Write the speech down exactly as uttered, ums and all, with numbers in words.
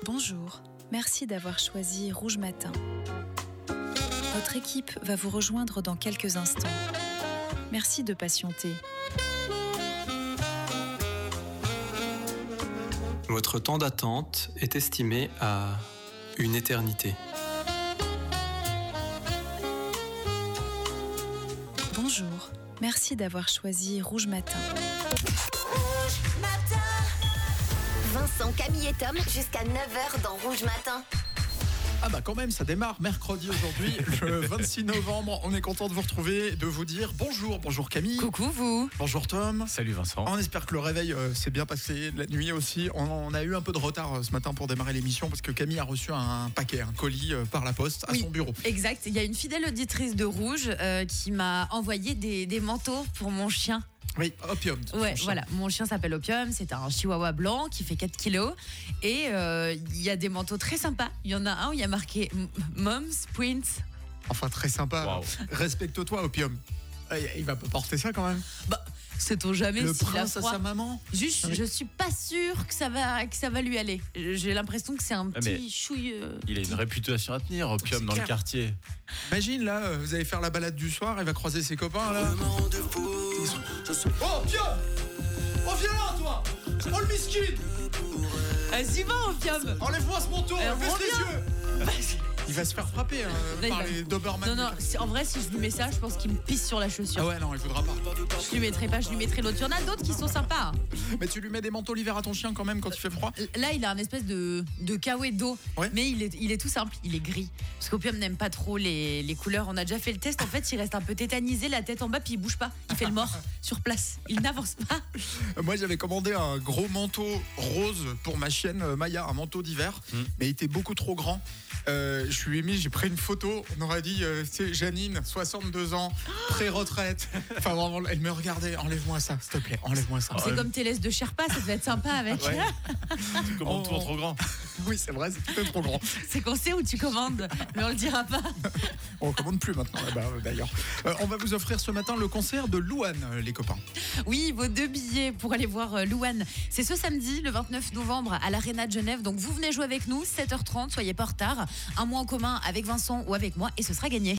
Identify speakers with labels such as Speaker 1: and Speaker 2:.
Speaker 1: Bonjour, merci d'avoir choisi Rouge Matin. Votre équipe va vous rejoindre dans quelques instants. Merci de patienter.
Speaker 2: Votre temps d'attente est estimé à une éternité.
Speaker 1: Bonjour, merci d'avoir choisi Rouge Matin.
Speaker 3: Rouge Matin. Vincent, Camille et Tom jusqu'à neuf heures dans Rouge Matin.
Speaker 4: Ah bah quand même, ça démarre mercredi aujourd'hui, le vingt-six novembre. On est content de vous retrouver, de vous dire bonjour. Bonjour Camille.
Speaker 5: Coucou vous.
Speaker 4: Bonjour Tom.
Speaker 6: Salut Vincent.
Speaker 4: On espère que le réveil euh, s'est bien passé, la nuit aussi. On, on a eu un peu de retard euh, ce matin pour démarrer l'émission parce que Camille a reçu un paquet, un colis euh, par la poste à
Speaker 5: Oui,
Speaker 4: son bureau.
Speaker 5: Exact, il y a une fidèle auditrice de Rouge euh, qui m'a envoyé des, des manteaux pour mon chien.
Speaker 4: Oui, Opium.
Speaker 5: Ouais, voilà, mon chien s'appelle Opium, c'est un chihuahua blanc qui fait quatre kilos et euh, il y a des manteaux très sympas. Il y en a un où il y a marqué M- Mom's Prince.
Speaker 4: Enfin, très sympa.
Speaker 6: Wow.
Speaker 4: Respecte-toi, Opium. Euh, Il va pas porter ça quand même.
Speaker 5: Bah, sait-on jamais
Speaker 4: Le
Speaker 5: s'il a
Speaker 4: prince à
Speaker 5: froid.
Speaker 4: sa maman.
Speaker 5: Juste,
Speaker 4: Oui.
Speaker 5: je suis pas sûre que ça va, que ça va lui aller. J'ai l'impression que c'est un
Speaker 6: Ah,
Speaker 5: petit
Speaker 6: mais
Speaker 5: chouille. euh,
Speaker 6: Il a une réputation à tenir, Opium,
Speaker 4: C'est
Speaker 6: dans
Speaker 4: clair.
Speaker 6: le quartier.
Speaker 4: Imagine là, euh, vous allez faire la balade du soir, il va croiser ses copains là. Oh, Opium. Oh, viens là, toi. Oh, le miskin.
Speaker 5: Vas-y, va, Opium.
Speaker 4: Enlève-moi ce manteau,
Speaker 5: Euh,
Speaker 4: baisse les
Speaker 5: reviens.
Speaker 4: yeux.
Speaker 5: Vas-y.
Speaker 4: Il va se faire frapper hein,
Speaker 5: Là,
Speaker 4: par
Speaker 5: il va-
Speaker 4: les Doberman.
Speaker 5: Non, non, c'est- en vrai, si je lui mets ça, je pense qu'il me pisse sur la chaussure.
Speaker 4: Ah ouais, non, il voudra pas.
Speaker 5: Je lui mettrai pas, je lui mettrai l'autre. Il y en a d'autres qui sont sympas.
Speaker 4: Mais tu lui mets des manteaux l'hiver à ton chien quand même quand il fait froid.
Speaker 5: Là, il a un espèce de, de kawaii d'eau,
Speaker 4: Ouais.
Speaker 5: mais il est, il est tout simple, il est gris. Parce qu'Opium n'aime pas trop les, les couleurs. On a déjà fait le test. En fait, il reste un peu tétanisé, la tête en bas, puis il bouge pas. Il fait le mort sur place. Il n'avance pas.
Speaker 4: Euh, Moi, j'avais commandé un gros manteau rose pour ma chienne euh, Maya, un manteau d'hiver,
Speaker 6: Mm.
Speaker 4: mais il était beaucoup trop grand. Euh, je lui ai mis, j'ai pris une photo. On aurait dit, euh, c'est Janine, soixante-deux ans, pré-retraite. Enfin, vraiment, elle me regardait. Enlève-moi ça, s'il te plaît, enlève-moi ça.
Speaker 5: C'est comme tes laisses de Sherpa, ça devait être sympa avec.
Speaker 4: Ouais.
Speaker 6: Tu commandes
Speaker 4: Oh.
Speaker 6: tout trop grand.
Speaker 4: Oui, c'est vrai, c'est peut-être trop grand.
Speaker 5: C'est qu'on sait où tu commandes, mais on le dira pas.
Speaker 4: On commande plus maintenant, là-bas, euh, d'ailleurs. Euh, on va vous offrir ce matin le concert de Louane, euh, les copains.
Speaker 5: Oui, vos deux billets pour aller voir euh, Louane. C'est ce samedi, le vingt-neuf novembre, à l'Arena de Genève. Donc vous venez jouer avec nous, sept heures trente, soyez pas en retard. Un mois en commun avec Vincent ou avec moi et ce sera gagné.